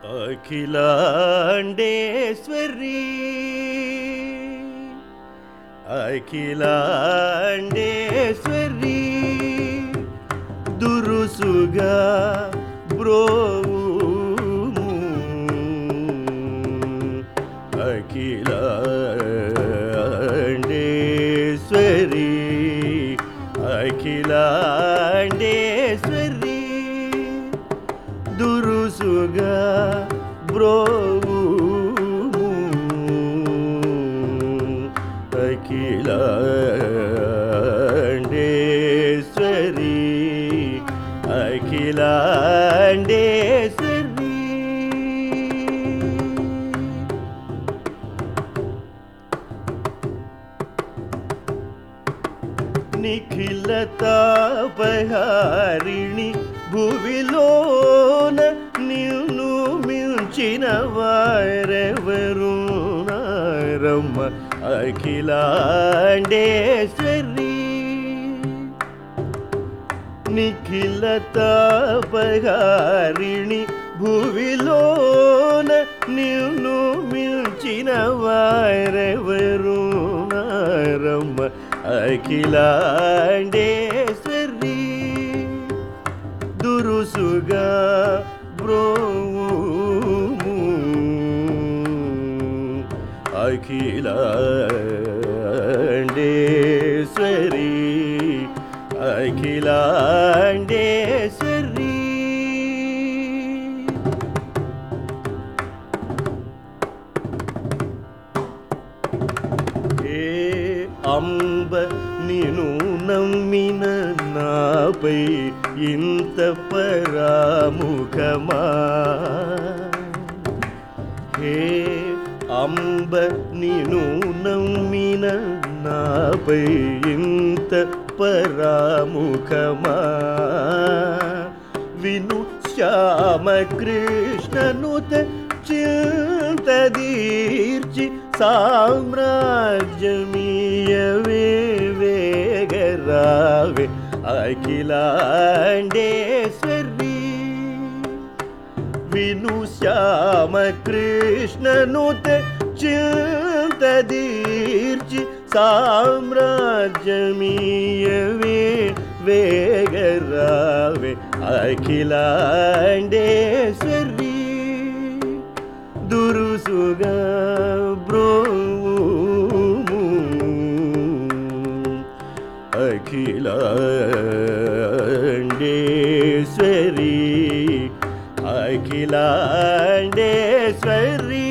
అఖిలాండేశ్వరి అఖిలాండేశ్వరి దురుసుగా బ్రోవుము అఖిలాండేశ్వరి అఖిలాండేశ్వరి దురుసుగా బ్రోవుము అఖిలాండేశ్వరి అఖిలాండేశ్వరి నిఖిలతాపహారిణి భువిలోన నిన్ను మించిన వారెవరు నారమ్మ అఖిలాండేశ్వరి నిఖిలతాపహారిణి భువిలోన నిన్ను మించిన వారెవరు నారమ్మ అఖిలాండేశ్వరి దురుసుగా బ్రోవుము అఖిలాండేశ్వరి అఖిలాండేశ్వరి హే అంబ నిను నమ్మిన నాపై ఇంత పరాముఖమా హే అంబ నిను నమ్మిన నాపై ఇంత పరాముఖమా విను శ్యామకృష్ణనుత చింతదీర్చి సామ్రాజ్యమీయవే వేగరావే అఖిలాండేశ్వరి విను శ్యామకృష్ణనుత చింతదీర్చి సామ్రాజ్యమీయవే వేగరావే అఖిలాండేశ్వరి దురుసుగా బ్రోవుము అఖిలాండేశ్వరి అఖిలాండేశ్వరి